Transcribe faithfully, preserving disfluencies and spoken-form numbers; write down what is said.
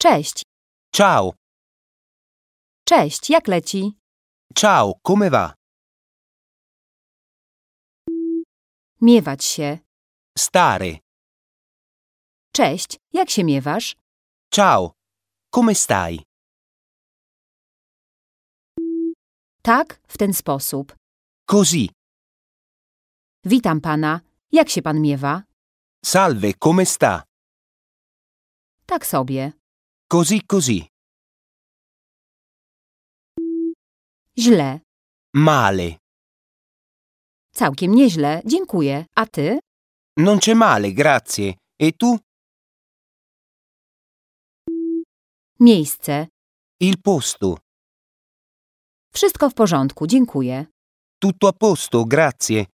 Cześć. Ciao. Cześć, jak leci? Ciao, come va? Miewać się. Stare. Cześć, jak się miewasz? Ciao, come stai? Tak, w ten sposób. Così. Witam pana. Jak się pan miewa? Salve, come sta? Tak sobie. Così così. Źle. Male. Całkiem nieźle, dziękuję. A ty? Non c'è male, grazie. E tu? Miejsce. Il posto. Wszystko w porządku, dziękuję. Tutto a posto, grazie.